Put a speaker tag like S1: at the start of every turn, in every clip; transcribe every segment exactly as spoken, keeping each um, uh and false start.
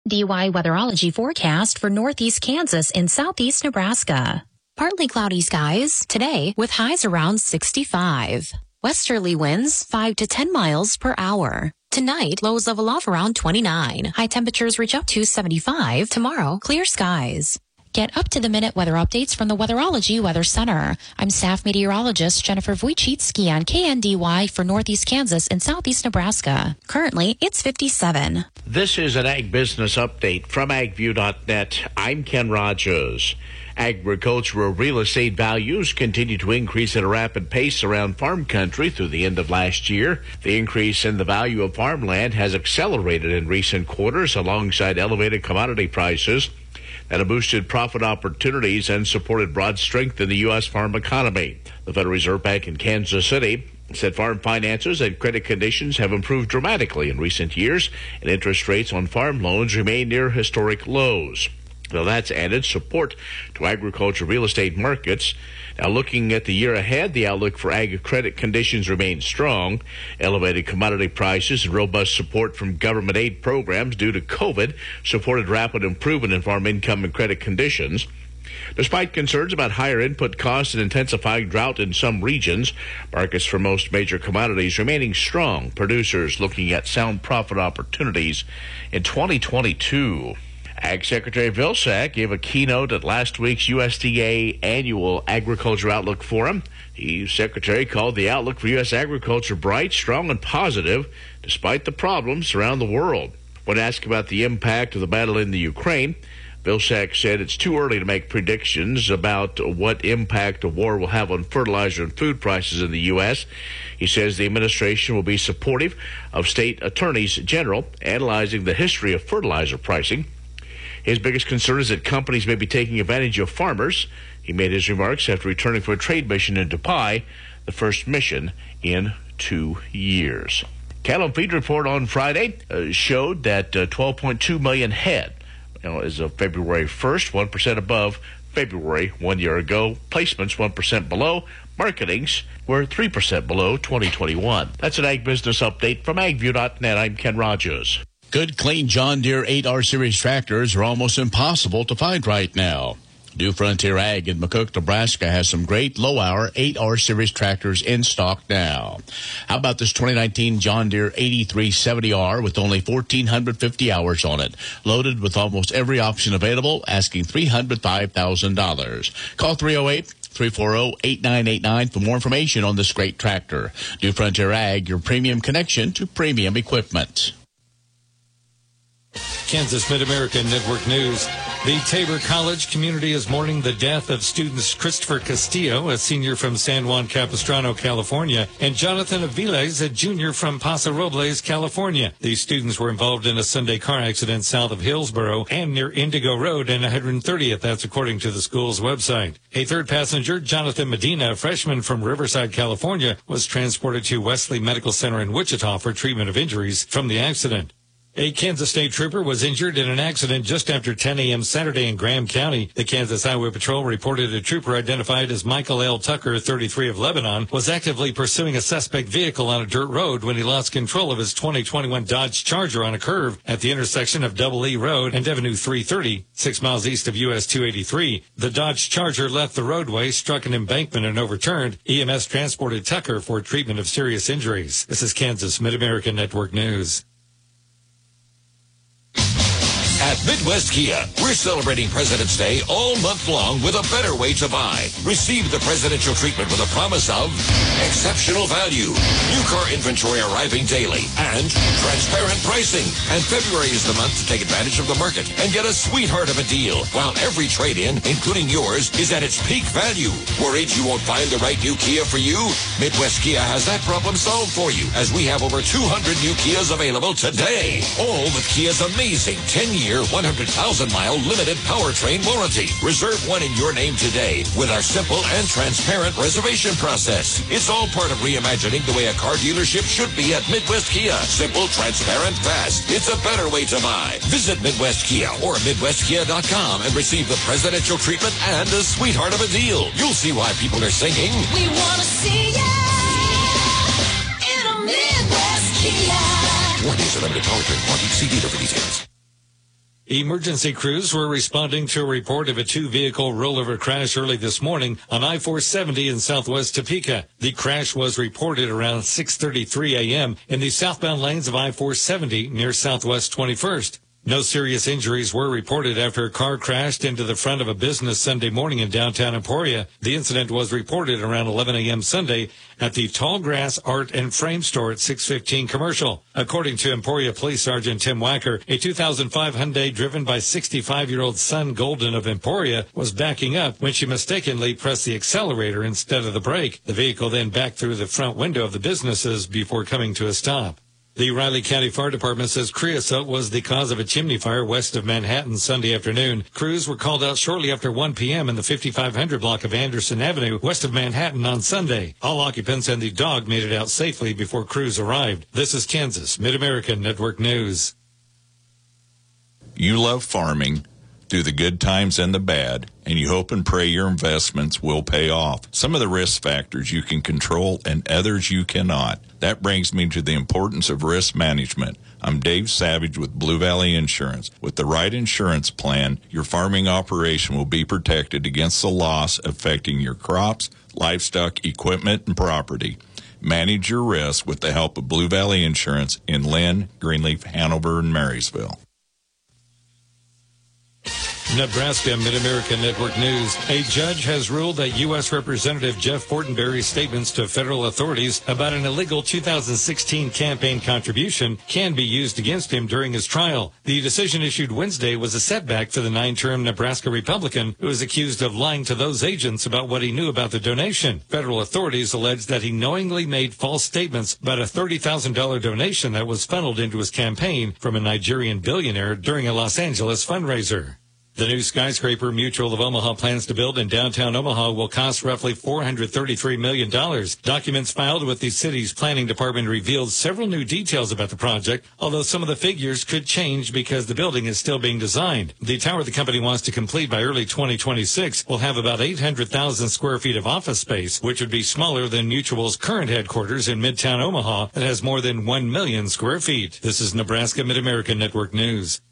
S1: D Y weatherology forecast for northeast Kansas and southeast Nebraska. Partly cloudy skies today with highs around sixty-five. Westerly winds five to ten miles per hour. Tonight, lows level off around twenty-nine. High temperatures reach up to seventy-five. Tomorrow, clear skies. Get up-to-the-minute weather updates from the Weatherology Weather Center. I'm staff meteorologist Jennifer Wojcicki on K N D Y for northeast Kansas and southeast Nebraska. Currently, it's fifty-seven.
S2: This is an Ag Business Update from ag view dot net. I'm Ken Rogers. Agricultural real estate values continue to increase at a rapid pace around farm country through the end of last year. The increase in the value of farmland has accelerated in recent quarters alongside elevated commodity prices that have boosted profit opportunities and supported broad strength in the U S farm economy. The Federal Reserve Bank in Kansas City said farm finances and credit conditions have improved dramatically in recent years, and interest rates on farm loans remain near historic lows. Now, that's added support to agriculture real estate markets. Now, looking at the year ahead, the outlook for ag credit conditions remains strong. Elevated commodity prices and robust support from government aid programs due to COVID supported rapid improvement in farm income and credit conditions. Despite concerns about higher input costs and intensifying drought in some regions, markets for most major commodities remaining strong. Producers looking at sound profit opportunities in twenty twenty-two. Ag Secretary Vilsack gave a keynote at last week's U S D A Annual Agriculture Outlook Forum. The Secretary called the outlook for U S agriculture bright, strong, and positive, despite the problems around the world. When asked about the impact of the battle in the Ukraine, Vilsack said it's too early to make predictions about what impact a war will have on fertilizer and food prices in the U S. He says the administration will be supportive of state attorneys general analyzing the history of fertilizer pricing. His biggest concern is that companies may be taking advantage of farmers. He made his remarks after returning from a trade mission in Dubai, the first mission in two years. Cattle and feed report on Friday uh, showed that uh, twelve point two million head, you know, as of February first, one percent above February one year ago. Placements one percent below. Marketings were three percent below twenty twenty-one. That's an Ag Business Update from ag view dot net. I'm Ken Rogers.
S3: Good, clean John Deere eight R Series tractors are almost impossible to find right now. New Frontier Ag in McCook, Nebraska has some great low-hour eight R Series tractors in stock now. How about this twenty nineteen John Deere eighty-three seventy R with only one thousand four hundred fifty hours on it, loaded with almost every option available, asking three hundred five thousand dollars. Call three oh eight, three four zero, eight nine eight nine for more information on this great tractor. New Frontier Ag, your premium connection to premium equipment.
S4: Kansas Mid-American Network News. The Tabor College community is mourning the death of students Christopher Castillo, a senior from San Juan Capistrano, California, and Jonathan Aviles, a junior from Paso Robles, California. These students were involved in a Sunday car accident south of Hillsboro and near Indigo Road and one hundred thirtieth. That's according to the school's website. A third passenger, Jonathan Medina, a freshman from Riverside, California, was transported to Wesley Medical Center in Wichita for treatment of injuries from the accident. A Kansas State trooper was injured in an accident just after ten a.m. Saturday in Graham County. The Kansas Highway Patrol reported a trooper identified as Michael L. Tucker, thirty-three, of Lebanon, was actively pursuing a suspect vehicle on a dirt road when he lost control of his twenty twenty-one Dodge Charger on a curve at the intersection of Double E Road and Avenue three thirty, six miles east of U S two eighty-three. The Dodge Charger left the roadway, struck an embankment, and overturned. E M S transported Tucker for treatment of serious injuries. This is Kansas Mid-American Network News.
S5: At Midwest Kia, we're celebrating President's Day all month long with a better way to buy. Receive the presidential treatment with a promise of exceptional value, new car inventory arriving daily, and transparent pricing. And February is the month to take advantage of the market and get a sweetheart of a deal, while every trade-in, including yours, is at its peak value. Worried you won't find the right new Kia for you? Midwest Kia has that problem solved for you, as we have over two hundred new Kias available today, all with Kia's amazing ten-year, one hundred thousand mile limited powertrain warranty. Reserve one in your name today with our simple and transparent reservation process. It's all part of reimagining the way a car dealership should be at Midwest Kia. Simple, transparent, fast. It's a better way to buy. Visit Midwest Kia or Midwest Kia dot com and receive the presidential treatment and a sweetheart of a deal. You'll see why people are singing,
S6: we want to see ya in a Midwest Kia.
S5: Warranties are limited powertrain warranty. See dealer for details.
S4: Emergency crews were responding to a report of a two-vehicle rollover crash early this morning on I four seventy in southwest Topeka. The crash was reported around six thirty-three a.m. in the southbound lanes of I four seventy near southwest twenty-first. No serious injuries were reported after a car crashed into the front of a business Sunday morning in downtown Emporia. The incident was reported around eleven a.m. Sunday at the Tallgrass Art and Frame Store at six fifteen Commercial. According to Emporia Police Sergeant Tim Wacker, a two thousand five Hyundai driven by sixty-five-year-old Sun Golden of Emporia was backing up when she mistakenly pressed the accelerator instead of the brake. The vehicle then backed through the front window of the businesses before coming to a stop. The Riley County Fire Department says creosote was the cause of a chimney fire west of Manhattan Sunday afternoon. Crews were called out shortly after one p.m. in the fifty-five hundred block of Anderson Avenue west of Manhattan on Sunday. All occupants and the dog made it out safely before crews arrived. This is Kansas Mid-American Network News.
S7: You love farming through the good times and the bad, and you hope and pray your investments will pay off. Some of the risk factors you can control and others you cannot. That brings me to the importance of risk management. I'm Dave Savage with Blue Valley Insurance. With the right insurance plan, your farming operation will be protected against the loss affecting your crops, livestock, equipment, and property. Manage your risk with the help of Blue Valley Insurance in Lynn, Greenleaf, Hanover, and Marysville.
S4: Nebraska Mid-American Network News. A judge has ruled that U S Representative Jeff Fortenberry's statements to federal authorities about an illegal two thousand sixteen campaign contribution can be used against him during his trial. The decision issued Wednesday was a setback for the nine-term Nebraska Republican who is accused of lying to those agents about what he knew about the donation. Federal authorities allege that he knowingly made false statements about a thirty thousand dollars donation that was funneled into his campaign from a Nigerian billionaire during a Los Angeles fundraiser. The new skyscraper Mutual of Omaha plans to build in downtown Omaha will cost roughly four hundred thirty-three million dollars. Documents filed with the city's planning department revealed several new details about the project, although some of the figures could change because the building is still being designed. The tower the company wants to complete by early twenty twenty-six will have about eight hundred thousand square feet of office space, which would be smaller than Mutual's current headquarters in Midtown Omaha that has more than one million square feet. This is Nebraska Mid-American Network News.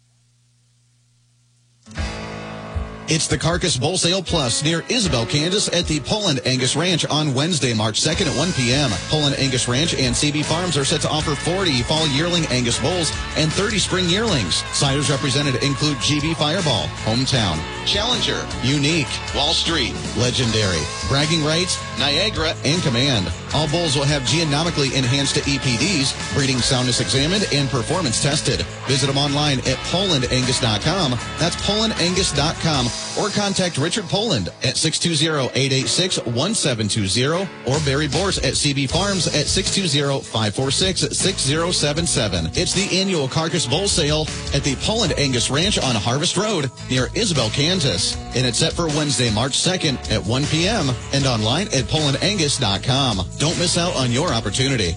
S8: It's the Carcass Bull Sale Plus near Isabel, Kansas at the Poland Angus Ranch on Wednesday, March second at one p.m. Poland Angus Ranch and C B Farms are set to offer forty fall yearling Angus bulls and thirty spring yearlings. Sires represented include G B Fireball, Hometown, Challenger, Unique, Wall Street, Legendary, Bragging Rights, Niagara, and Command. All bulls will have genomically enhanced E P Ds, breeding soundness examined, and performance tested. Visit them online at poland angus dot com. That's poland angus dot com. Or contact Richard Poland at six two zero, eight eight six, one seven two zero or Barry Bors at C B Farms at six two zero, five four six, six zero seven seven. It's the annual Carcass Bull Sale at the Poland Angus Ranch on Harvest Road near Isabel, Kansas. And it's set for Wednesday, March second at one p.m. and online at poland angus dot com. Don't miss out on your opportunity.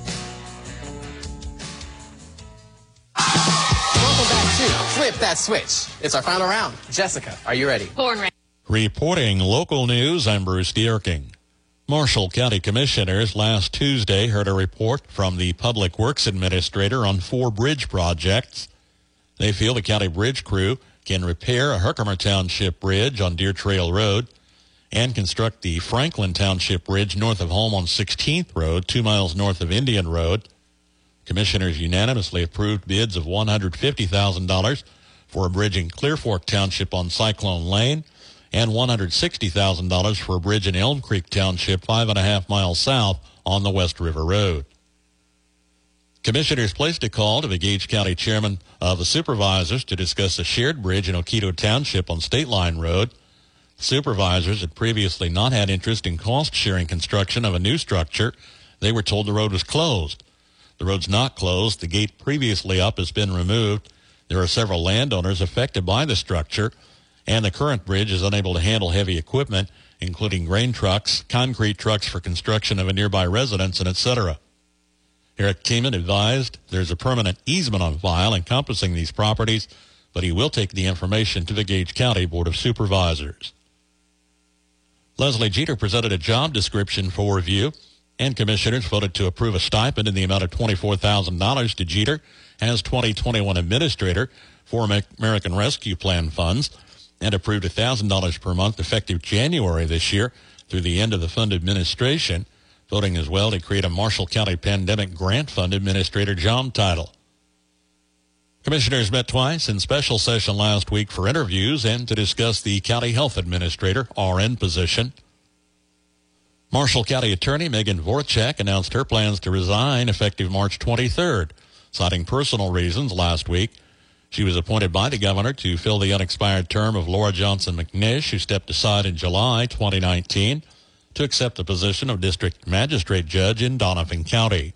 S9: Flip that switch. It's our final round. Jessica, are you ready?
S6: Born ready.
S10: Reporting local news, I'm Bruce Dierking. Marshall County Commissioners last Tuesday heard a report from the Public Works Administrator on four bridge projects. They feel the county bridge crew can repair a Herkimer Township bridge on Deer Trail Road and construct the Franklin Township Bridge north of home on sixteenth Road, two miles north of Indian Road. Commissioners unanimously approved bids of one hundred fifty thousand dollars for a bridge in Clear Fork Township on Cyclone Lane and one hundred sixty thousand dollars for a bridge in Elm Creek Township, five and a half miles south on the West River Road. Commissioners placed a call to the Gage County Chairman of the Supervisors to discuss a shared bridge in Oquito Township on State Line Road. Supervisors had previously not had interest in cost-sharing construction of a new structure. They were told the road was closed. The road's not closed. The gate previously up has been removed. There are several landowners affected by the structure, and the current bridge is unable to handle heavy equipment, including grain trucks, concrete trucks for construction of a nearby residence, and et cetera. Eric Keeman advised there's a permanent easement on file encompassing these properties, but he will take the information to the Gage County Board of Supervisors. Leslie Jeter presented a job description for review, and commissioners voted to approve a stipend in the amount of twenty-four thousand dollars to Jeter as twenty twenty-one administrator for American Rescue Plan funds and approved one thousand dollars per month effective January this year through the end of the fund administration, voting as well to create a Marshall County Pandemic Grant Fund Administrator job title. Commissioners met twice in special session last week for interviews and to discuss the County Health Administrator, R N, position. Marshall County Attorney Megan Voracek announced her plans to resign effective March twenty-third, citing personal reasons last week. She was appointed by the governor to fill the unexpired term of Laura Johnson McNish, who stepped aside in July twenty nineteen to accept the position of District Magistrate Judge in Donovan County.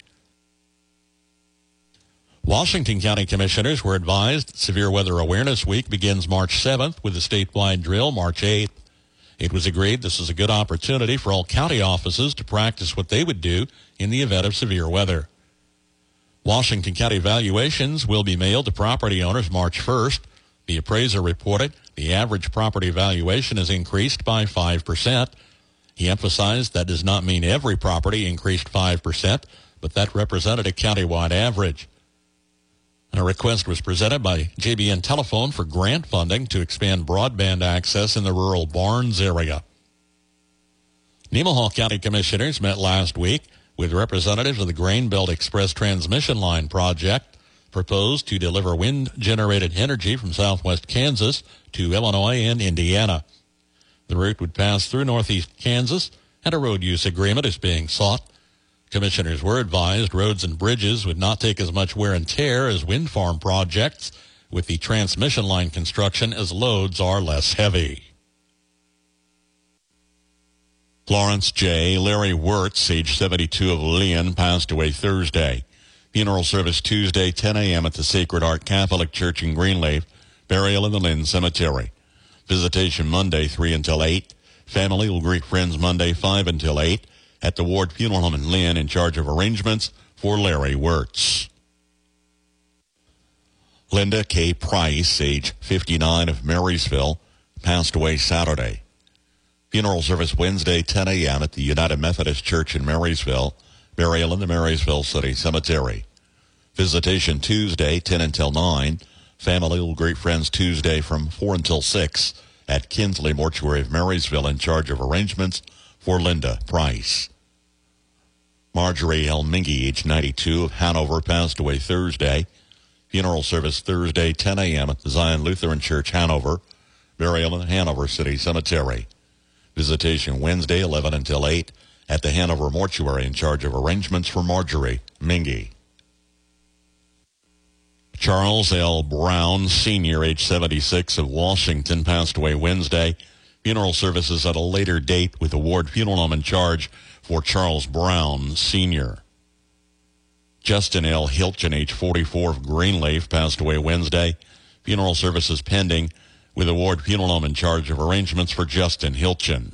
S10: Washington County Commissioners were advised Severe Weather Awareness Week begins March seventh with a statewide drill March eighth. It was agreed this is a good opportunity for all county offices to practice what they would do in the event of severe weather. Washington County valuations will be mailed to property owners March first. The appraiser reported the average property valuation has increased by five percent. He emphasized that does not mean every property increased five percent, but that represented a countywide average. A request was presented by J B N Telephone for grant funding to expand broadband access in the rural Barnes area. Nemaha County Commissioners met last week with representatives of the Grain Belt Express Transmission Line project, proposed to deliver wind-generated energy from southwest Kansas to Illinois and Indiana. The route would pass through northeast Kansas, and a road use agreement is being sought. Commissioners were advised roads and bridges would not take as much wear and tear as wind farm projects, with the transmission line construction as loads are less heavy. Lawrence J. Larry Wirtz, age seventy-two, of Lynn, passed away Thursday. Funeral service Tuesday, ten a.m. at the Sacred Heart Catholic Church in Greenleaf. Burial in the Lynn Cemetery. Visitation Monday, three until eight. Family will greet friends Monday, five until eight. At the Ward Funeral Home in Lynn, in charge of arrangements for Larry Wirtz. Linda K. Price, age fifty-nine, of Marysville, passed away Saturday. Funeral service Wednesday, ten a.m. at the United Methodist Church in Marysville. Burial in the Marysville City Cemetery. Visitation Tuesday, ten until nine. Family will greet friends Tuesday from four until six at Kinsley Mortuary of Marysville, in charge of arrangements for Linda Price. Marjorie L. Mingy, age ninety-two, of Hanover, passed away Thursday. Funeral service Thursday, ten a.m. at the Zion Lutheran Church, Hanover. Burial in the Hanover City Cemetery. Visitation Wednesday, eleven until eight, at the Hanover Mortuary, in charge of arrangements for Marjorie Mingy. Charles L. Brown, Senior, age seventy-six, of Washington, passed away Wednesday. Funeral services at a later date with the Ward Funeral Home in charge for Charles Brown, Senior Justin L. Hilton, age forty-four, of Greenleaf, passed away Wednesday. Funeral services pending with the Ward Funeral Home in charge of arrangements for Justin Hilton.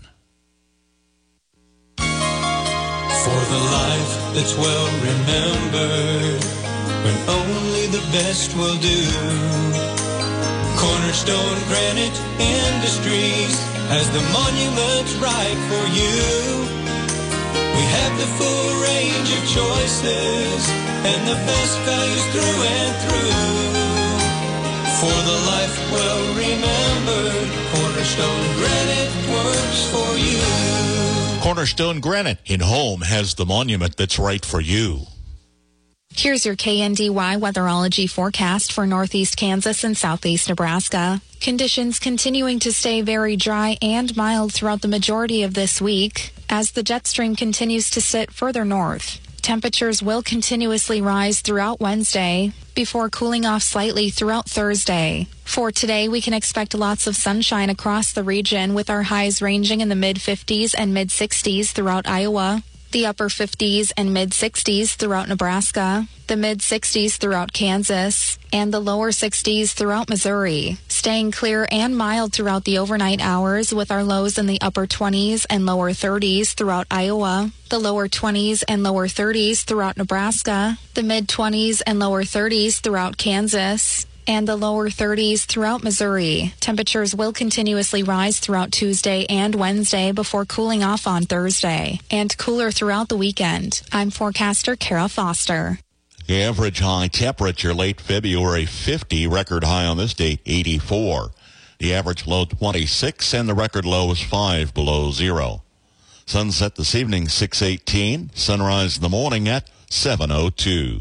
S11: For the life that's well remembered, when only the best will do, Cornerstone Granite Industries has the monuments right for you. We have the full range of choices and the best values through and through. For the life well remembered, Cornerstone Granite works for you.
S3: Cornerstone Granite in Home has the monument that's right for you.
S12: Here's your K N D Y weatherology forecast for northeast Kansas and southeast Nebraska. Conditions continuing to stay very dry and mild throughout the majority of this week as the jet stream continues to sit further north. Temperatures will continuously rise throughout Wednesday before cooling off slightly throughout Thursday. For today, we can expect lots of sunshine across the region with our highs ranging in the mid fifties and mid sixties throughout Iowa, the upper fifties and mid sixties throughout Nebraska, the mid sixties throughout Kansas, and the lower sixties throughout Missouri. Staying clear and mild throughout the overnight hours with our lows in the upper twenties and lower thirties throughout Iowa, the lower twenties and lower thirties throughout Nebraska, the mid twenties and lower thirties throughout Kansas, and the lower thirties throughout Missouri. Temperatures will continuously rise throughout Tuesday and Wednesday before cooling off on Thursday, and cooler throughout the weekend. I'm forecaster Kara Foster.
S10: The average high temperature late February, fifty. Record high on this date, eighty-four. The average low, twenty-six, and the record low is five below zero. Sunset this evening, six eighteen. Sunrise in the morning at seven oh two.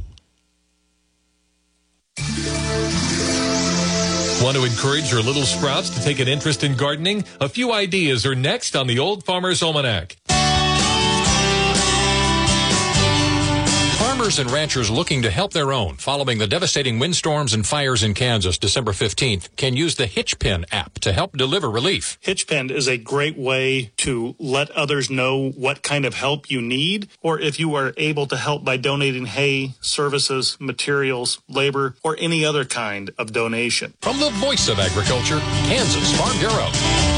S13: Want to encourage your little sprouts to take an interest in gardening? A few ideas are next on the Old Farmer's Almanac.
S14: Farmers and ranchers looking to help their own following the devastating windstorms and fires in Kansas December fifteenth can use the Hitchpin app to help deliver relief.
S15: Hitchpin is a great way to let others know what kind of help you need, or if you are able to help by donating hay, services, materials, labor, or any other kind of donation.
S14: From the Voice of Agriculture, Kansas Farm Bureau.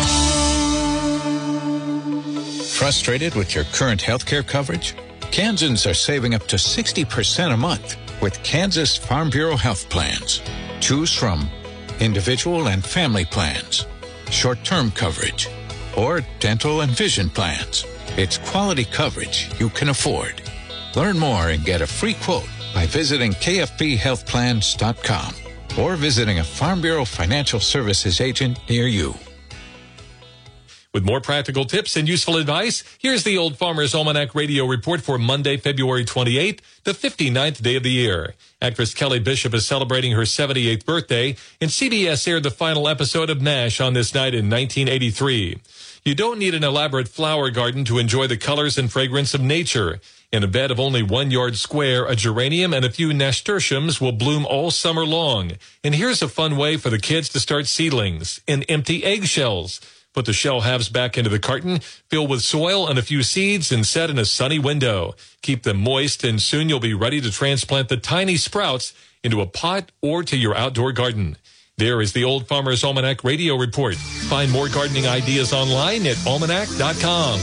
S16: Frustrated with your current health care coverage? Kansans are saving up to sixty percent a month with Kansas Farm Bureau health plans. Choose from individual and family plans, short-term coverage, or dental and vision plans. It's quality coverage you can afford. Learn more and get a free quote by visiting K F B health plans dot com or visiting a Farm Bureau financial services agent near you.
S13: With more practical tips and useful advice, here's the Old Farmer's Almanac radio report for Monday, February twenty-eighth, the fifty-ninth day of the year. Actress Kelly Bishop is celebrating her seventy-eighth birthday, and C B S aired the final episode of MASH on this night in nineteen eighty-three. You don't need an elaborate flower garden to enjoy the colors and fragrance of nature. In a bed of only one yard square, a geranium and a few nasturtiums will bloom all summer long. And here's a fun way for the kids to start seedlings: in empty eggshells. Put the shell halves back into the carton, fill with soil and a few seeds, and set in a sunny window. Keep them moist, and soon you'll be ready to transplant the tiny sprouts into a pot or to your outdoor garden. There is the Old Farmer's Almanac radio report. Find more gardening ideas online at almanac dot com.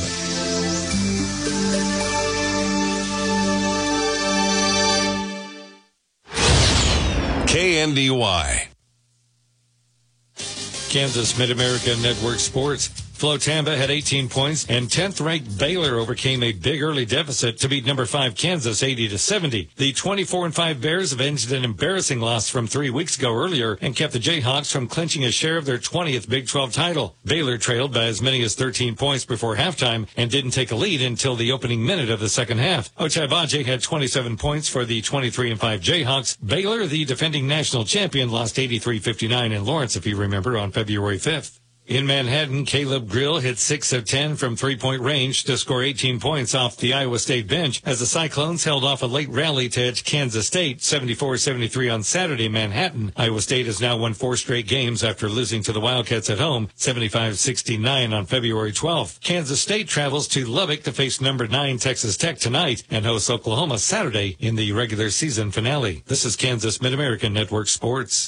S5: K N D Y.
S4: Kansas Mid-America Network Sports. Flo Tamba had eighteen points, and tenth-ranked Baylor overcame a big early deficit to beat number five Kansas eighty to seventy. The twenty-four and five Bears avenged an embarrassing loss from three weeks ago earlier and kept the Jayhawks from clinching a share of their twentieth Big twelve title. Baylor trailed by as many as thirteen points before halftime and didn't take a lead until the opening minute of the second half. Ochai Agbaji had twenty-seven points for the twenty-three and five Jayhawks. Baylor, the defending national champion, lost eighty-three fifty-nine in Lawrence, if you remember, on February fifth. In Manhattan, Caleb Grill hit six of ten from three-point range to score eighteen points off the Iowa State bench as the Cyclones held off a late rally to edge Kansas State seventy-four seventy-three on Saturday in Manhattan. Iowa State has now won four straight games after losing to the Wildcats at home seventy-five sixty-nine on February twelfth. Kansas State travels to Lubbock to face number nine Texas Tech tonight and hosts Oklahoma Saturday in the regular season finale. This is Kansas Mid-American Network Sports.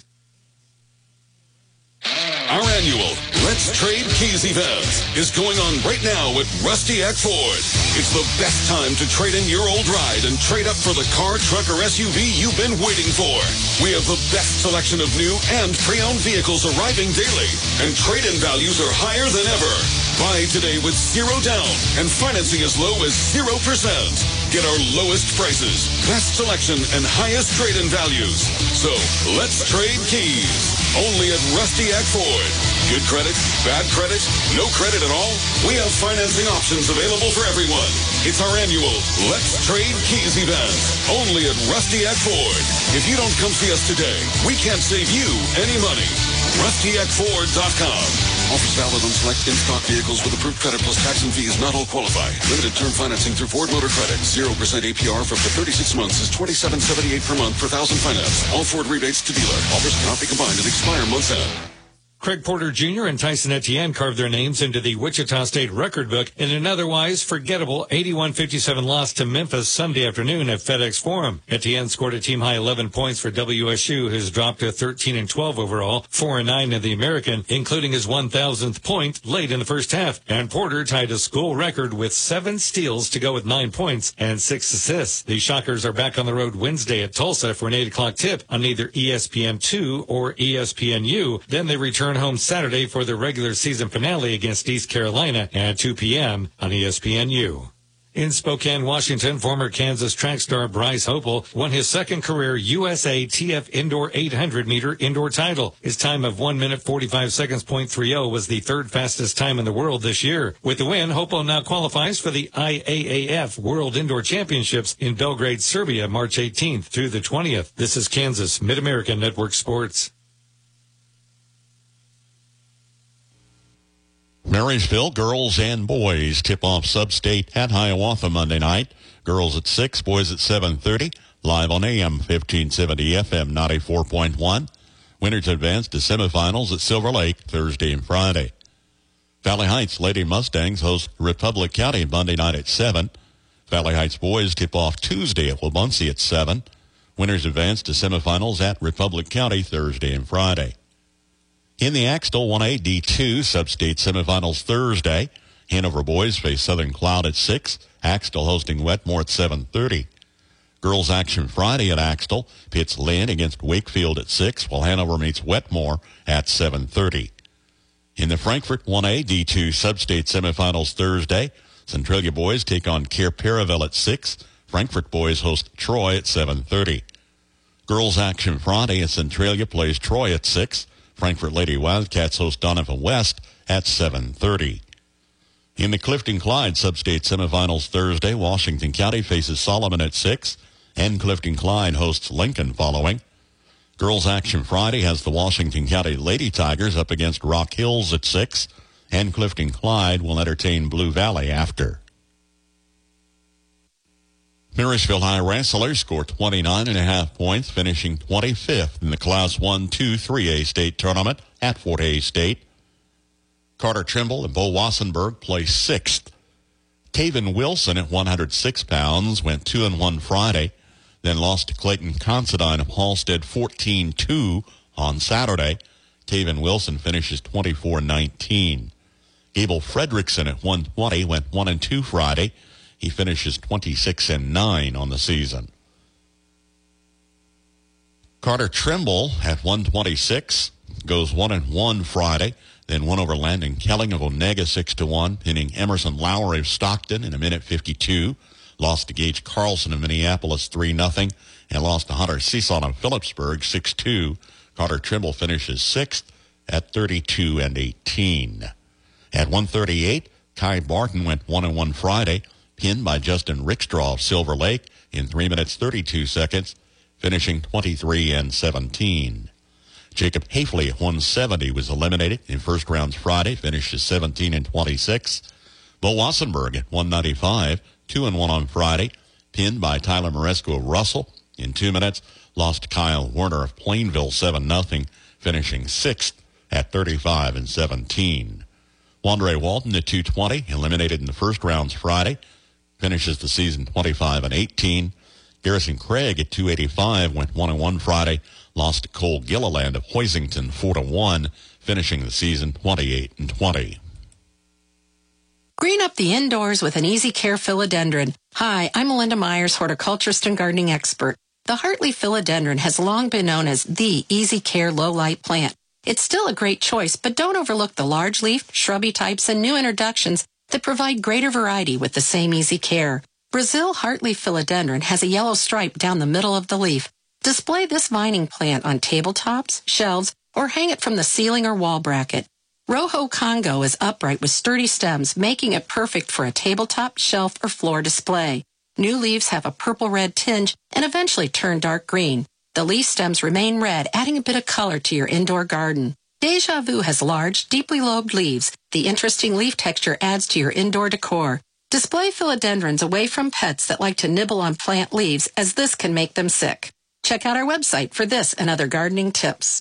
S5: Our annual Let's Trade Keys event is going on right now at Rusty Eck Ford. It's the best time to trade in your old ride and trade up for the car, truck, or S U V you've been waiting for. We have the best selection of new and pre-owned vehicles arriving daily, and trade-in values are higher than ever. Buy today with zero down and financing as low as zero percent. Get our lowest prices, best selection, and highest trade-in values. So, let's trade keys. Only at Rusty Eck Ford. Good credit, bad credit, no credit at all? We have financing options available for everyone. It's our annual Let's Trade Keys event. Only at Rusty Eck Ford. If you don't come see us today, we can't save you any money. Rusty Eck Ford dot com. Offers valid on select in-stock vehicles with approved credit plus tax and fees. Not all qualify. Limited term financing through Ford Motor Credit. zero percent A P R for up to thirty-six months is twenty-seven seventy-eight per month per thousand finance. All Ford rebates to dealer. Offers cannot be combined and expire months end.
S4: Craig Porter Junior and Tyson Etienne carved their names into the Wichita State record book in an otherwise forgettable eighty-one fifty-seven loss to Memphis Sunday afternoon at FedEx Forum. Etienne scored a team-high eleven points for W S U, who's dropped to thirteen and twelve overall, four and nine in the American, including his one thousandth point late in the first half. And Porter tied a school record with seven steals to go with nine points and six assists. The Shockers are back on the road Wednesday at Tulsa for an eight o'clock tip on either E S P N two or E S P N U. Then they return home Saturday for the regular season finale against East Carolina at two p.m. on E S P N U. In Spokane, Washington, former Kansas track star Bryce Hopel won his second career U S A T F Indoor eight hundred meter indoor title. His time of one minute forty-five seconds point three oh was the third fastest time in the world this year. With the win, Hopel now qualifies for the I A A F World Indoor Championships in Belgrade, Serbia, March eighteenth through the twentieth. This is Kansas Mid-American Network Sports.
S10: Marysville girls and boys tip off Sub-State at Hiawatha Monday night. Girls at six, boys at seven thirty. Live on A M fifteen seventy, F M ninety-four point one. Winners advance to semifinals at Silver Lake Thursday and Friday. Valley Heights Lady Mustangs host Republic County Monday night at seven. Valley Heights boys tip off Tuesday at Wabunsee at seven. Winners advance to semifinals at Republic County Thursday and Friday. In the Axtell one A D two Sub-State semifinals Thursday, Hanover boys face Southern Cloud at six, Axtell hosting Wetmore at seven thirty. Girls action Friday at Axtell pits Lynn against Wakefield at six, while Hanover meets Wetmore at seven thirty. In the Frankfort one A D two Sub-State semifinals Thursday, Centralia boys take on Care Paravel at six, Frankfort boys host Troy at seven thirty. Girls action Friday at Centralia plays Troy at six, Frankfort Lady Wildcats host Donovan West at seven thirty. In the Clifton-Clyde Sub-State semifinals Thursday, Washington County faces Solomon at six, and Clifton-Clyde hosts Lincoln following. Girls action Friday has the Washington County Lady Tigers up against Rock Hills at six, and Clifton-Clyde will entertain Blue Valley after. Marysville High wrestlers scored twenty-nine and a half points, finishing twenty-fifth in the Class one two three A state tournament at Fort Hays State. Carter Trimble and Bo Wassenberg placed sixth. Taven Wilson at one hundred six pounds went two and one Friday, then lost to Clayton Considine of Halstead fourteen two on Saturday. Taven Wilson finishes twenty-four nineteen. Gable Fredrickson at one twenty went one and two Friday. He finishes twenty-six and nine on the season. Carter Trimble at one twenty-six goes one and one Friday, then won over Landon Kelling of Onega six to one, pinning Emerson Lowry of Stockton in a minute fifty-two. Lost to Gage Carlson of Minneapolis three nothing, and lost to Hunter Seeson of Phillipsburg six two. Carter Trimble finishes sixth at thirty-two and eighteen. At one thirty-eight, Kai Barton went one and one Friday, pinned by Justin Rickstraw of Silver Lake in three minutes thirty-two seconds, finishing twenty-three and seventeen. Jacob Hafley at one seventy was eliminated in first rounds Friday, finishes seventeen and twenty-six. Bo Wassenberg at one ninety-five, two and one on Friday, pinned by Tyler Moresco of Russell in two minutes, lost to Kyle Werner of Plainville seven nothing, finishing sixth at thirty-five and seventeen. Wandre Walton at two twenty, eliminated in the first rounds Friday, finishes the season twenty-five and eighteen. Garrison Craig at two eighty-five went one and one Friday, lost to Cole Gilliland of Hoisington four to one, finishing the season twenty-eight and twenty.
S17: Green up the indoors with an Easy Care philodendron. Hi, I'm Melinda Myers, horticulturist and gardening expert. The Hartley philodendron has long been known as the Easy Care low-light plant. It's still a great choice, but don't overlook the large leaf, shrubby types, and new introductions that provide greater variety with the same Easy Care. Brazil Hartley philodendron has a yellow stripe down the middle of the leaf. Display this vining plant on tabletops, shelves, or hang it from the ceiling or wall bracket. Rojo Congo is upright with sturdy stems, making it perfect for a tabletop, shelf, or floor display. New leaves have a purple-red tinge and eventually turn dark green. The leaf stems remain red, adding a bit of color to your indoor garden. Deja Vu has large, deeply lobed leaves. The interesting leaf texture adds to your indoor decor. Display philodendrons away from pets that like to nibble on plant leaves, as this can make them sick. Check out our website for this and other gardening tips.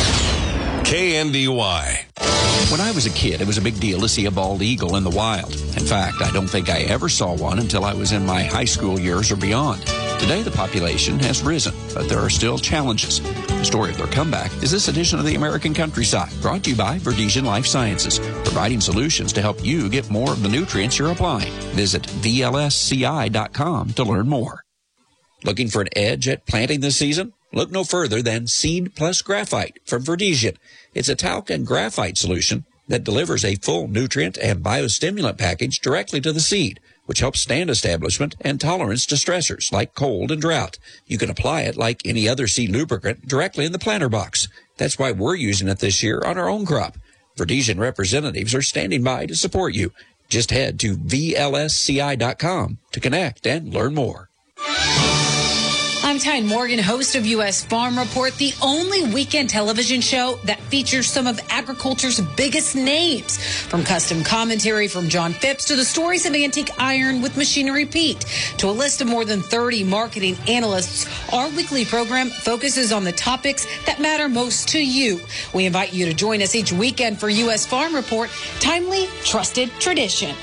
S18: K N D Y. When I was a kid, it was a big deal to see a bald eagle in the wild. In fact, I don't think I ever saw one until I was in my high school years or beyond. Today, the population has risen, but there are still challenges. The story of their comeback is this edition of the American Countryside, brought to you by Verdesian Life Sciences, providing solutions to help you get more of the nutrients you're applying. Visit V L S C I dot com to learn more. Looking for an edge at planting this season? Look no further than Seed Plus Graphite from Verdesian. It's a talc and graphite solution that delivers a full nutrient and biostimulant package directly to the seed. which helps stand establishment and tolerance to stressors like cold and drought. You can apply it like any other seed lubricant directly in the planter box. That's why we're using it this year on our own crop. Verdesian representatives are standing by to support you. Just head to V L S C I dot com to connect and learn more.
S19: I'm Tyne Morgan, host of U S Farm Report, the only weekend television show that features some of agriculture's biggest names. From custom commentary from John Phipps to the stories of antique iron with Machinery Pete to a list of more than thirty marketing analysts, our weekly program focuses on the topics that matter most to you. We invite you to join us each weekend for U S Farm Report, timely, trusted tradition.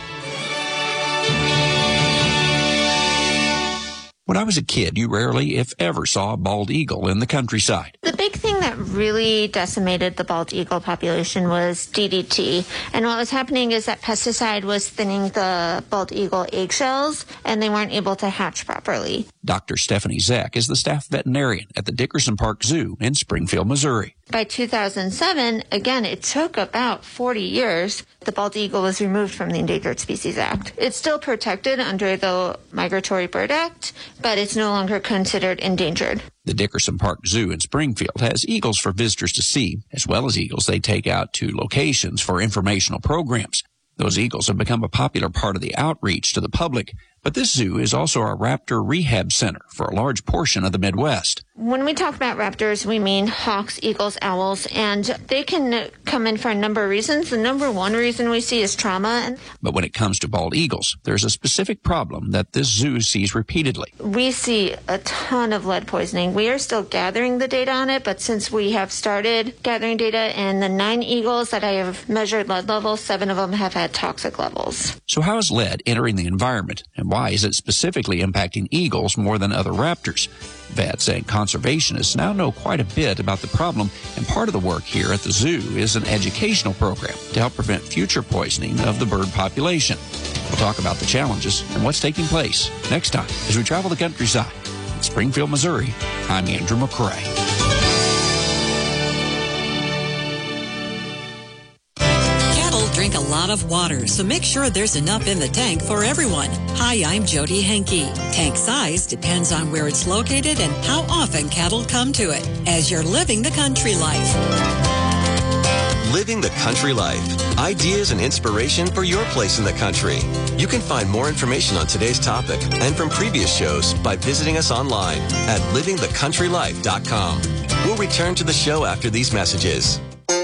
S18: When I was a kid, you rarely, if ever, saw a bald eagle in the countryside.
S20: The big thing that really decimated the bald eagle population was D D T. And what was happening is that pesticide was thinning the bald eagle eggshells, and they weren't able to hatch properly.
S18: Doctor Stephanie Zeck is the staff veterinarian at the Dickerson Park Zoo in Springfield, Missouri.
S20: By two thousand seven, again, it took about forty years. The bald eagle was removed from the Endangered Species Act. It's still protected under the Migratory Bird Act, but it's no longer considered endangered.
S18: The Dickerson Park Zoo in Springfield has eagles for visitors to see, as well as eagles they take out to locations for informational programs. Those eagles have become a popular part of the outreach to the public, but this zoo is also a raptor rehab center for a large portion of the Midwest.
S20: When we talk about raptors, we mean hawks, eagles, owls, and they can come in for a number of reasons. The number one reason we see is trauma.
S18: But when it comes to bald eagles, there's a specific problem that this zoo sees repeatedly.
S20: We see a ton of lead poisoning. We are still gathering the data on it, but since we have started gathering data, and the nine eagles that I have measured lead levels, seven of them have had toxic levels.
S18: So how is lead entering the environment, and why is it specifically impacting eagles more than other raptors? Vets and conservationists now know quite a bit about the problem, and part of the work here at the zoo is an educational program to help prevent future poisoning of the bird population. We'll talk about the challenges and what's taking place next time as we travel the countryside. In Springfield, Missouri, I'm Andrew McCrae.
S21: Drink a lot of water, so make sure there's enough in the tank for everyone. Hi, I'm Jody Henke. Tank size depends on where it's located and how often cattle come to it, as you're living the country life.
S22: Living the country life. Ideas and inspiration for your place in the country. You can find more information on today's topic and from previous shows by visiting us online at living the country life dot com. We'll return to the show after these messages.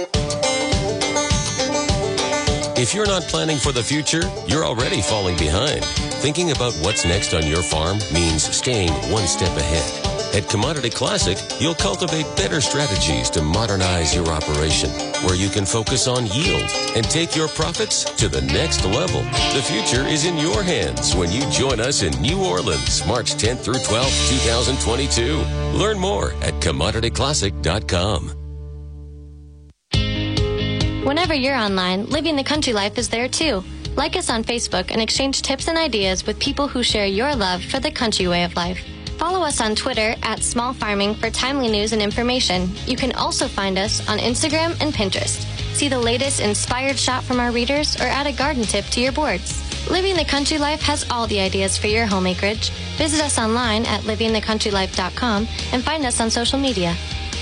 S22: If you're not planning for the future, you're already falling behind. Thinking about what's next on your farm means staying one step ahead. At Commodity Classic, you'll cultivate better strategies to modernize your operation, where you can focus on yield and take your profits to the next level. The future is in your hands when you join us in New Orleans, March tenth through twelfth, twenty twenty-two. Learn more at commodity classic dot com.
S23: Whenever you're online, Living the Country Life is there too. Like us on Facebook and exchange tips and ideas with people who share your love for the country way of life. Follow us on Twitter at Small Farming for timely news and information. You can also find us on Instagram and Pinterest. See the latest inspired shot from our readers or add a garden tip to your boards. Living the Country Life has all the ideas for your home acreage. Visit us online at living the country life dot com and find us on social media.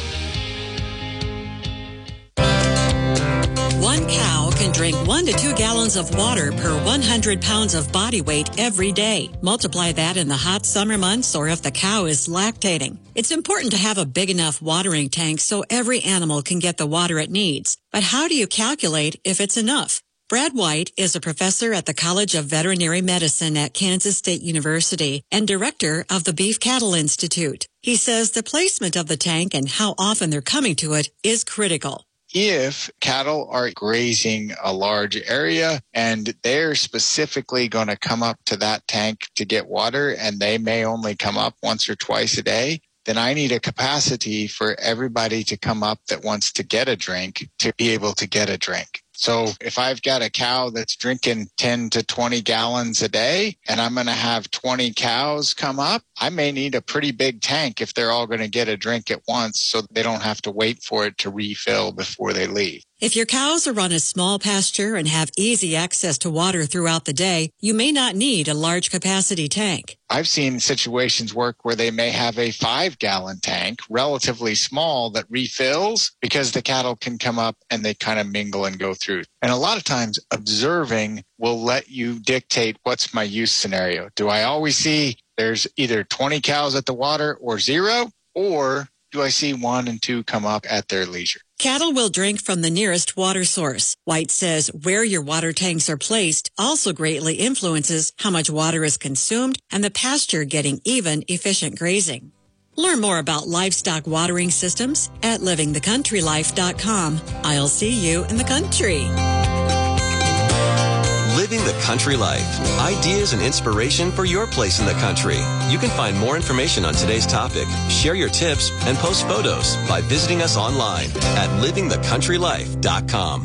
S21: One cow can drink one to two gallons of water per one hundred pounds of body weight every day. Multiply that in the hot summer months or if the cow is lactating. It's important to have a big enough watering tank so every animal can get the water it needs. But how do you calculate if it's enough? Brad White is a professor at the College of Veterinary Medicine at Kansas State University and director of the Beef Cattle Institute. He says the placement of the tank and how often they're coming to it is critical.
S24: If cattle are grazing a large area and they're specifically going to come up to that tank to get water and they may only come up once or twice a day, then I need a capacity for everybody to come up that wants to get a drink to be able to get a drink. So if I've got a cow that's drinking ten to twenty gallons a day and I'm going to have twenty cows come up, I may need a pretty big tank if they're all going to get a drink at once so they don't have to wait for it to refill before they leave.
S21: If your cows are on a small pasture and have easy access to water throughout the day, you may not need a large capacity tank.
S24: I've seen situations work where they may have a five gallon tank, relatively small, that refills because the cattle can come up and they kind of mingle and go through. And a lot of times observing will let you dictate what's my use scenario. Do I always see there's either twenty cows at the water or zero, or do I see one and two come up at their leisure?
S21: Cattle will drink from the nearest water source. White says where your water tanks are placed also greatly influences how much water is consumed and the pasture getting even efficient grazing. Learn more about livestock watering systems at living the country life dot com. I'll see you in the country.
S1: Living the Country Life. Ideas and inspiration for your place in the country. You can find more information on today's topic, share your tips, and post photos by visiting us online at living the country life dot com.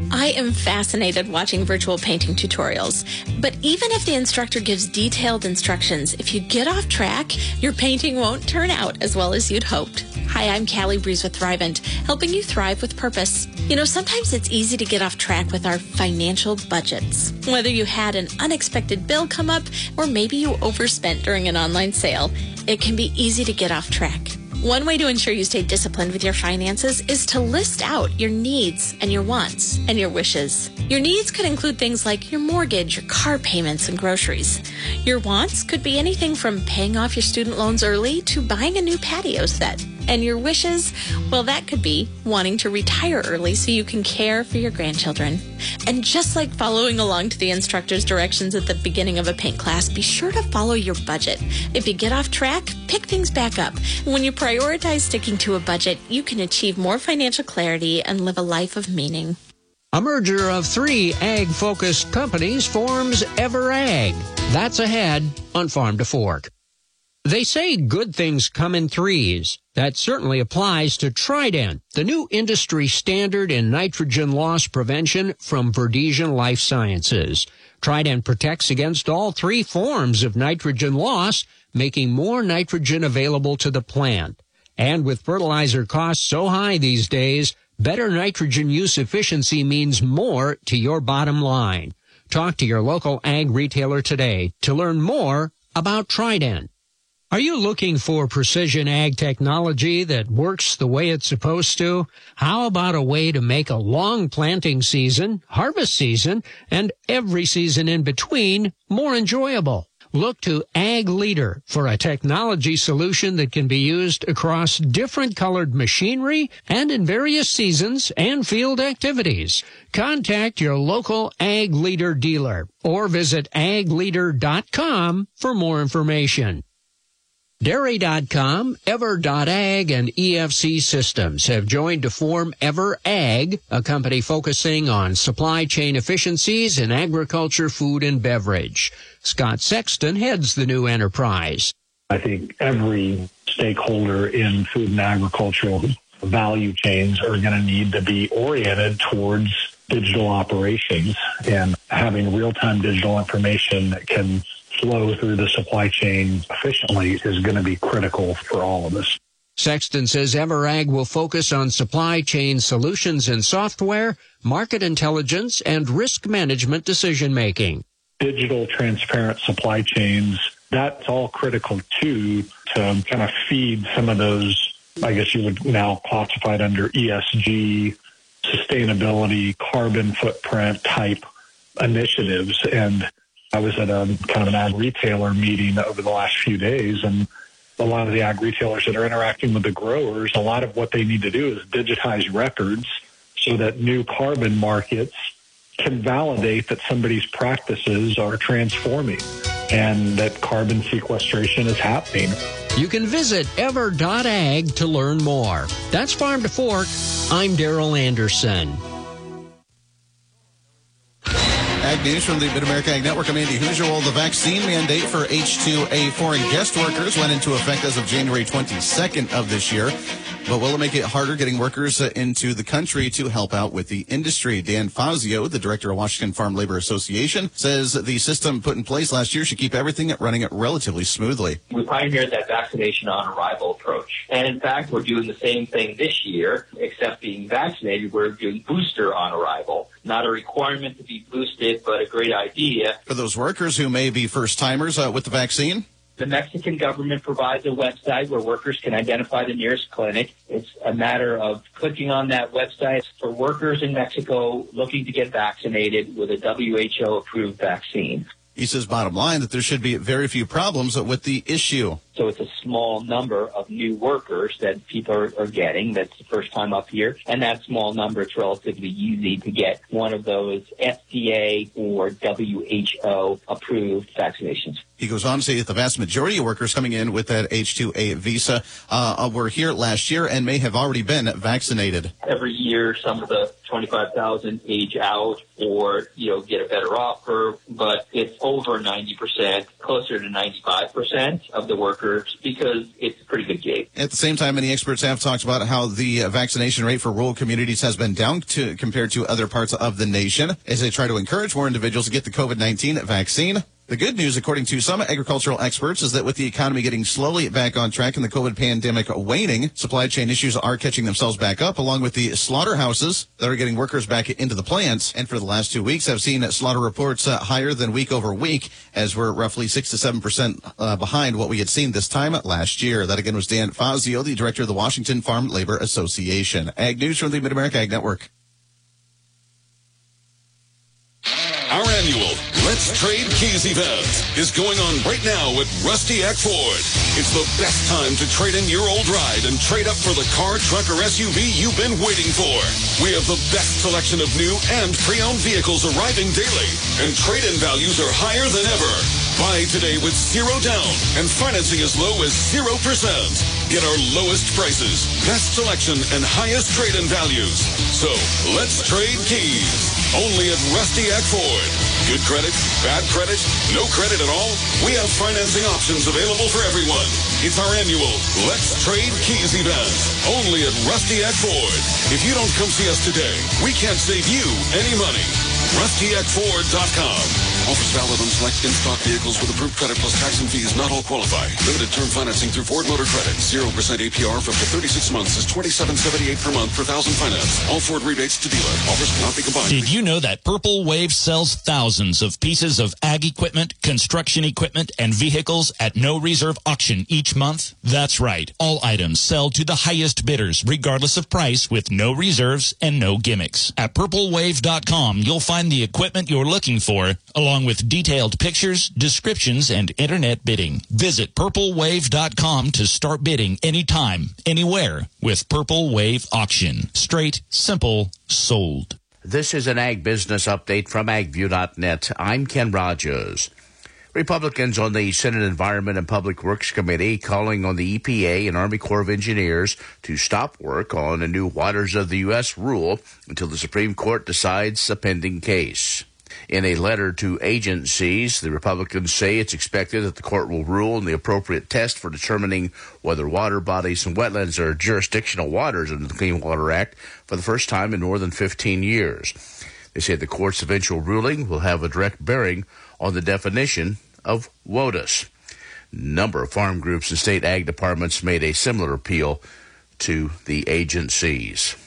S2: I am fascinated watching virtual painting tutorials, but even if the instructor gives detailed instructions, if you get off track, your painting won't turn out as well as you'd hoped. Hi, I'm Callie Breeze with Thrivent, helping you thrive with purpose. You know, sometimes it's easy to get off track with our financial budgets. Whether you had an unexpected bill come up or maybe you overspent during an online sale, it can be easy to get off track. One way to ensure you stay disciplined with your finances is to list out your needs and your wants and your wishes. Your needs could include things like your mortgage, your car payments, and groceries. Your wants could be anything from paying off your student loans early to buying a new patio set. And your wishes, well, that could be wanting to retire early so you can care for your grandchildren. And just like following along to the instructor's directions at the beginning of a paint class, be sure to follow your budget. If you get off track, pick things back up. When you prioritize sticking to a budget, you can achieve more financial clarity and live a life of meaning.
S7: A merger of three ag-focused companies forms EverAg. That's ahead on Farm to Fork. They say good things come in threes. That certainly applies to Trident, the new industry standard in nitrogen loss prevention from Verdesian Life Sciences. Trident protects against all three forms of nitrogen loss, making more nitrogen available to the plant. And with fertilizer costs so high these days, better nitrogen use efficiency means more to your bottom line. Talk to your local ag retailer today to learn more about Trident. Are you looking for precision ag technology that works the way it's supposed to? How about a way to make a long planting season, harvest season, and every season in between more enjoyable? Look to Ag Leader for a technology solution that can be used across different colored machinery and in various seasons and field activities. Contact your local Ag Leader dealer or visit ag leader dot com for more information. Dairy dot com, Ever dot ag, and E F C Systems have joined to form EverAg, a company focusing on supply chain efficiencies in agriculture, food, and beverage. Scott Sexton heads the new enterprise.
S8: I think every stakeholder in food and agricultural value chains are going to need to be oriented towards digital operations, and having real-time digital information that can flow through the supply chain efficiently is going to be critical for all of us.
S7: Sexton says EverAg will focus on supply chain solutions and software, market intelligence, and risk management decision-making.
S8: Digital, transparent supply chains, that's all critical, too, to kind of feed some of those, I guess you would now classify it under E S G, sustainability, carbon footprint type initiatives. And I was at a kind of an ag retailer meeting over the last few days, and a lot of the ag retailers that are interacting with the growers, a lot of what they need to do is digitize records so that new carbon markets can validate that somebody's practices are transforming and that carbon sequestration is happening.
S7: You can visit Ever dot ag to learn more. That's Farm to Fork. I'm Daryl Anderson.
S9: Ag News from the Mid-America Ag Network. I'm Andy Hoosier. Well, the vaccine mandate for H two A foreign guest workers went into effect as of January twenty-second of this year. But will it make it harder getting workers uh, into the country to help out with the industry? Dan Fazio, the director of Washington Farm Labor Association, says the system put in place last year should keep everything running relatively smoothly.
S25: We pioneered that vaccination on arrival approach. And in fact, we're doing the same thing this year, except being vaccinated, we're doing booster on arrival. Not a requirement to be boosted, but a great idea.
S9: For those workers who may be first-timers uh, with the vaccine?
S25: The Mexican government provides a website where workers can identify the nearest clinic. It's a matter of clicking on that website for workers in Mexico looking to get vaccinated with a W H O-approved vaccine.
S9: He says, bottom line, that there should be very few problems with the issue.
S25: So it's a small number of new workers that people are, are getting. That's the first time up here. And that small number, it's relatively easy to get one of those F D A or W H O approved vaccinations.
S9: He goes on to say that the vast majority of workers coming in with that H two A visa uh, were here last year and may have already been vaccinated.
S25: Every year, some of the twenty-five thousand age out or, you know, get a better offer, but it's over ninety percent, closer to ninety-five percent of the workers because it's a pretty good gig.
S9: At the same time, many experts have talked about how the vaccination rate for rural communities has been down to, compared to other parts of the nation as they try to encourage more individuals to get the COVID nineteen vaccine. The good news, according to some agricultural experts, is that with the economy getting slowly back on track and the COVID pandemic waning, supply chain issues are catching themselves back up, along with the slaughterhouses that are getting workers back into the plants. And for the last two weeks, I've seen slaughter reports uh, higher than week over week, as we're roughly six to seven percent uh, behind what we had seen this time last year. That again was Dan Fazio, the director of the Washington Farm Labor Association. Ag News from the Mid-America Ag Network.
S3: Our annual Let's Trade Keys event is going on right now at Rusty Act Ford. It's the best time to trade in your old ride and trade up for the car, truck, or S U V you've been waiting for. We have the best selection of new and pre-owned vehicles arriving daily, and trade-in values are higher than ever. Buy today with zero down and financing as low as zero percent. Get our lowest prices, best selection, and highest trade-in values. So, let's trade keys. Only at Rusty Act Ford. Good credit, bad credit, no credit at all? We have financing options available for everyone. It's our annual Let's Trade Keys event. Only at Rusty Act Ford. If you don't come see us today, we can't save you any money. Rusty Act Ford dot com. Offers valid on select in-stock vehicles with approved credit plus tax and fees. Not all qualify. Limited term financing through Ford Motor Credit. zero percent A P R for up to thirty-six months is twenty-seven seventy-eight per month per thousand finance. All Ford rebates to dealer. Offers cannot be combined.
S6: Did you know that Purple Wave sells thousands of pieces of ag equipment, construction equipment, and vehicles at no reserve auction each month? That's right. All items sell to the highest bidders, regardless of price, with no reserves and no gimmicks. At Purple Wave dot com, you'll find the equipment you're looking for, along with detailed pictures, descriptions, and internet bidding. Visit Purple Wave dot com to start bidding anytime, anywhere with Purple Wave Auction. Straight, simple, sold.
S11: This is an Ag Business Update from ag view dot net. I'm Ken Rogers. Republicans on the Senate Environment and Public Works Committee calling on the E P A and Army Corps of Engineers to stop work on a new Waters of the U S rule until the Supreme Court decides the pending case. In a letter to agencies, the Republicans say it's expected that the court will rule on the appropriate test for determining whether water bodies and wetlands are jurisdictional waters under the Clean Water Act for the first time in more than fifteen years. They say the court's eventual ruling will have a direct bearing on the definition of WOTUS. A number of farm groups and state ag departments made a similar appeal to the agencies.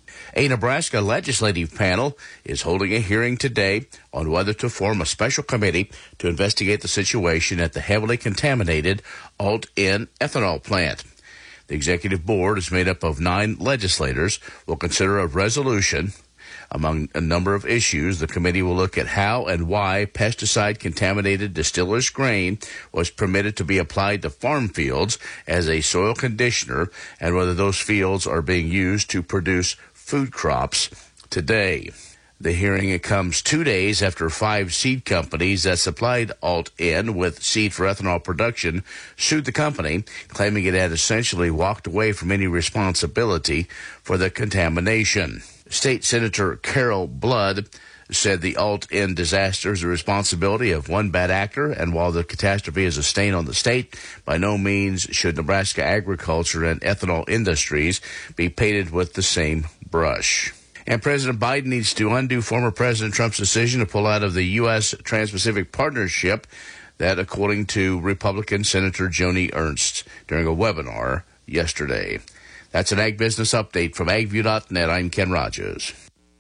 S11: A Nebraska legislative panel is holding a hearing today on whether to form a special committee to investigate the situation at the heavily contaminated Alt-N ethanol plant. The executive board is made up of nine legislators. Will consider a resolution. Among a number of issues, the committee will look at how and why pesticide-contaminated distiller's grain was permitted to be applied to farm fields as a soil conditioner and whether those fields are being used to produce food crops today. The hearing comes two days after five seed companies that supplied Alt-N with seed for ethanol production sued the company, claiming it had essentially walked away from any responsibility for the contamination. State Senator Carol Blood said the Alt-N disaster is the responsibility of one bad actor, and while the catastrophe is a stain on the state, by no means should Nebraska agriculture and ethanol industries be painted with the same brush. And President Biden needs to undo former President Trump's decision to pull out of the U S Trans-Pacific Partnership, that according to Republican Senator Joni Ernst during a webinar yesterday. That's an Ag Business Update from ag view dot net. I'm Ken Rogers.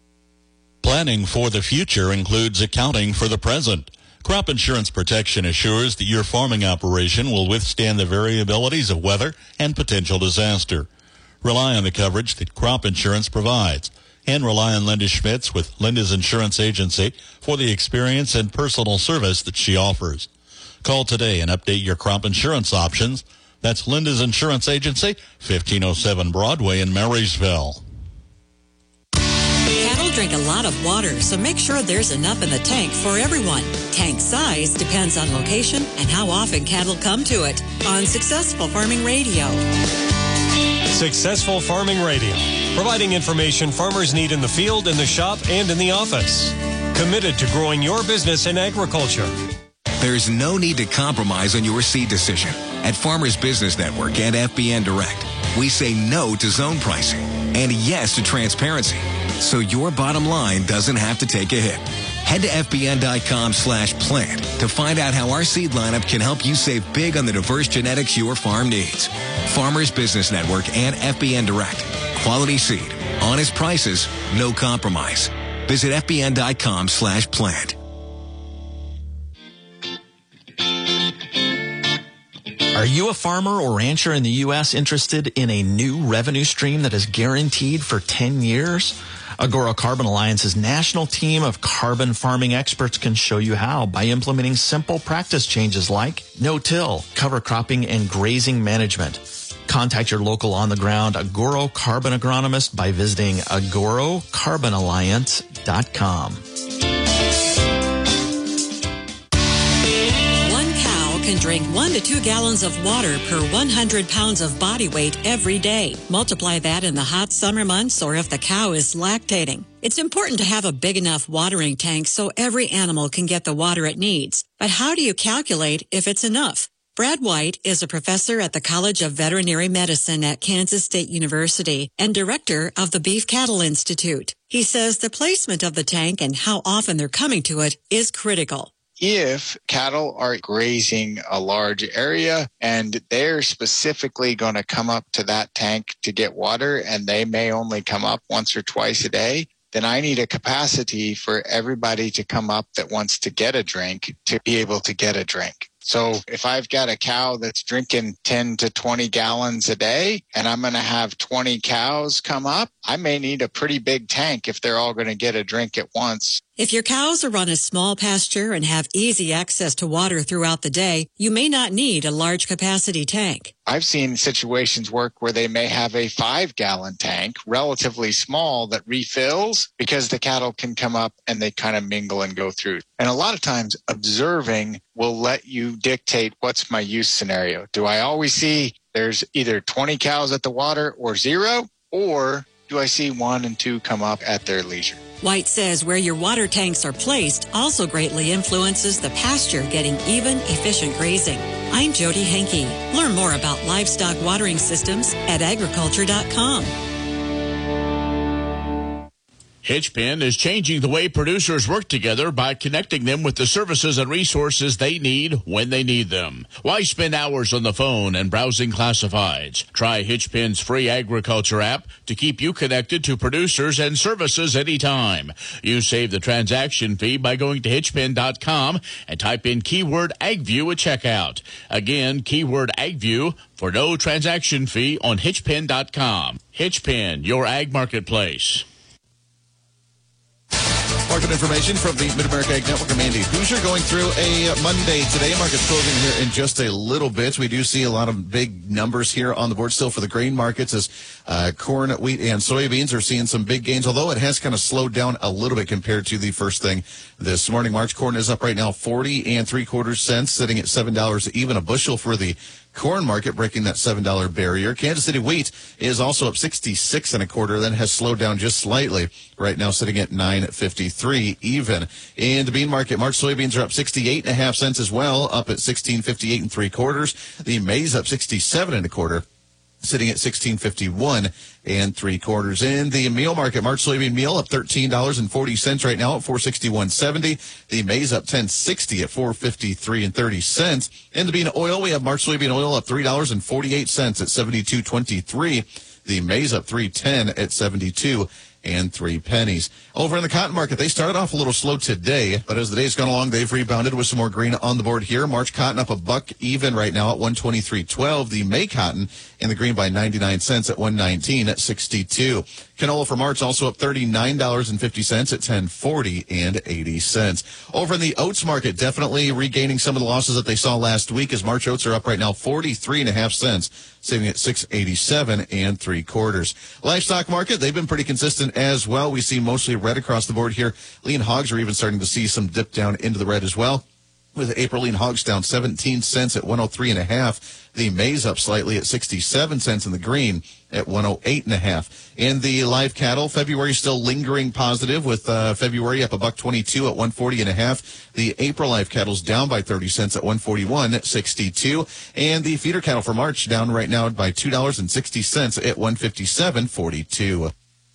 S10: Planning for the future includes accounting for the present. Crop Insurance Protection assures that your farming operation will withstand the variabilities of weather and potential disaster. Rely on the coverage that Crop Insurance provides, and rely on Linda Schmitz with Linda's Insurance Agency for the experience and personal service that she offers. Call today and update your crop insurance options. That's Linda's Insurance Agency, fifteen oh seven Broadway in Marysville.
S21: Cattle drink a lot of water, so make sure there's enough in the tank for everyone. Tank size depends on location and how often cattle come to it. On Successful Farming Radio.
S12: Successful Farming Radio, providing information farmers need in the field, in the shop, and in the office. Committed to growing your business in agriculture.
S5: There's no need to compromise on your seed decision. At Farmers Business Network and F B N Direct, we say no to zone pricing and yes to transparency, so your bottom line doesn't have to take a hit. Head to fbn.com slash plant to find out how our seed lineup can help you save big on the diverse genetics your farm needs. Farmers Business Network and F B N Direct. Quality seed. Honest prices. No compromise. Visit fbn.com slash plant.
S13: Are you a farmer or rancher in the U S interested in a new revenue stream that is guaranteed for ten years? Agoro Carbon Alliance's national team of carbon farming experts can show you how by implementing simple practice changes like no-till, cover cropping, and grazing management. Contact your local on-the-ground Agoro Carbon agronomist by visiting agoro carbon alliance dot com.
S21: Can drink one to two gallons of water per one hundred pounds of body weight every day. Multiply that in the hot summer months or if the cow is lactating. It's important to have a big enough watering tank so every animal can get the water it needs. But how do you calculate if it's enough? Brad White is a professor at the College of Veterinary Medicine at Kansas State University and director of the Beef Cattle Institute. He says the placement of the tank and how often they're coming to it is critical.
S24: If cattle are grazing a large area and they're specifically going to come up to that tank to get water and they may only come up once or twice a day, then I need a capacity for everybody to come up that wants to get a drink to be able to get a drink. So if I've got a cow that's drinking ten to twenty gallons a day and I'm going to have twenty cows come up, I may need a pretty big tank if they're all going to get a drink at once.
S21: If your cows are on a small pasture and have easy access to water throughout the day, you may not need a large capacity tank.
S24: I've seen situations work where they may have a five gallon tank, relatively small, that refills because the cattle can come up and they kind of mingle and go through. And a lot of times observing will let you dictate what's my use scenario. Do I always see there's either twenty cows at the water or zero, or do I see one and two come up at their leisure?
S21: White says where your water tanks are placed also greatly influences the pasture getting even, efficient grazing. I'm Jody Henke. Learn more about livestock watering systems at agriculture dot com.
S11: Hitchpin is changing the way producers work together by connecting them with the services and resources they need when they need them. Why spend hours on the phone and browsing classifieds? Try Hitchpin's free agriculture app to keep you connected to producers and services anytime. You save the transaction fee by going to hitchpin dot com and type in keyword AgView at checkout. Again, keyword AgView for no transaction fee on hitchpin dot com. Hitchpin, your ag marketplace.
S9: Market information from the Mid-America Ag Network. I'm Andy Hoosier going through a Monday today. Market's closing here in just a little bit. We do see a lot of big numbers here on the board still for the grain markets as uh, corn, wheat, and soybeans are seeing some big gains, although it has kind of slowed down a little bit compared to the first thing this morning. March corn is up right now forty and three quarters cents, sitting at seven dollars even a bushel for the corn market, breaking that seven dollar barrier. Kansas City wheat is also up sixty-six and a quarter, then has slowed down just slightly. Right now sitting at nine fifty-three even. In the bean market, March soybeans are up sixty-eight and a half cents as well, up at sixteen fifty-eight and three quarters. The maize up sixty-seven and a quarter, sitting at sixteen fifty-one and three quarters. In the meal market, March soybean meal up thirteen dollars and forty cents right now at four sixty-one seventy. The maize up ten sixty at four fifty-three and thirty cents. In the bean oil, we have March soybean oil up three dollars and forty-eight cents at seventy-two twenty-three. The maize up three ten at seventy-two and three pennies. Over in the cotton market, they started off a little slow today, but as the day's gone along, they've rebounded with some more green on the board here. March cotton up a buck even right now at one twenty-three twelve. The May cotton in the green by ninety-nine cents at one nineteen at sixty-two. Canola for March also up thirty-nine dollars and fifty cents at ten forty and eighty cents. Over in the oats market, definitely regaining some of the losses that they saw last week as March oats are up right now forty-three and a half cents, saving at six eighty-seven and three quarters. Livestock market, they've been pretty consistent as well. We see mostly red across the board here. Lean hogs are even starting to see some dip down into the red as well. with Aprilline hogs down seventeen cents at one oh three and a half. The maize up slightly at sixty-seven cents in the green at one oh eight and a half. In the live cattle, February still lingering positive with uh, February up a buck twenty-two at one forty and a half. The April live cattle's down by thirty cents at one forty-one sixty-two. And the feeder cattle for March down right now by two dollars and sixty cents at one fifty-seven forty-two.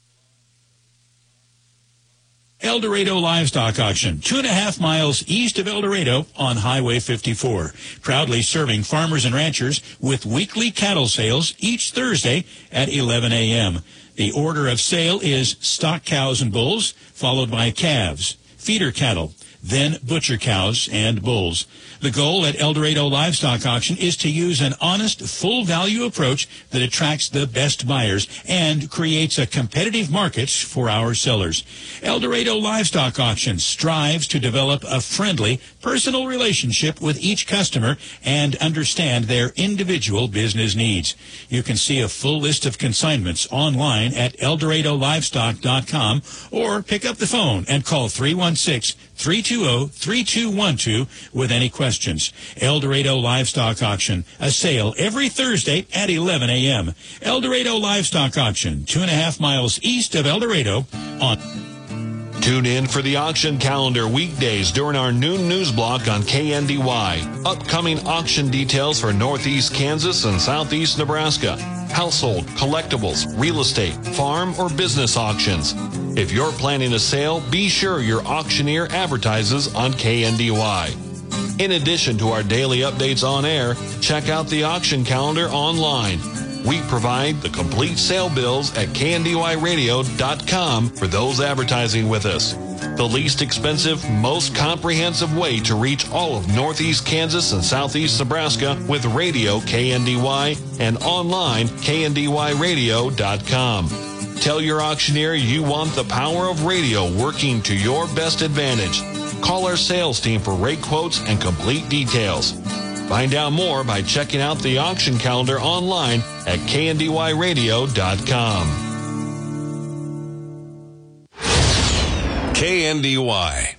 S4: El Dorado Livestock Auction, two and a half miles east of El Dorado on Highway fifty-four. Proudly serving farmers and ranchers with weekly cattle sales each Thursday at eleven a.m. The order of sale is stock cows and bulls, followed by calves, feeder cattle, then butcher cows and bulls. The goal at El Dorado Livestock Auction is to use an honest, full-value approach that attracts the best buyers and creates a competitive market for our sellers. El Dorado Livestock Auction strives to develop a friendly, personal relationship with each customer and understand their individual business needs. You can see a full list of consignments online at el dorado livestock dot com or pick up the phone and call three one six, three two zero, three two one two with any questions. El Dorado Livestock Auction, a sale every Thursday at eleven a.m. El Dorado Livestock Auction, two and a half miles east of El Dorado on...
S14: Tune in for the auction calendar weekdays during our noon news block on K N D Y. Upcoming auction details for Northeast Kansas and Southeast Nebraska. Household, collectibles, real estate, farm, or business auctions. If you're planning a sale, be sure your auctioneer advertises on K N D Y. In addition to our daily updates on air, check out the auction calendar online. We provide the complete sale bills at K N D Y radio dot com for those advertising with us. The least expensive, most comprehensive way to reach all of Northeast Kansas and Southeast Nebraska with radio K N D Y and online K N D Y radio dot com. Tell your auctioneer you want the power of radio working to your best advantage. Call our sales team for rate quotes and complete details. Find out more by checking out the auction calendar online at K N D Y radio dot com.
S3: K N D Y.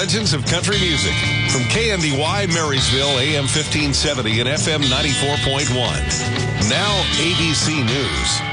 S15: legends of country music from K N D Y Marysville, A M fifteen seventy and F M ninety-four point one. Now A B C News.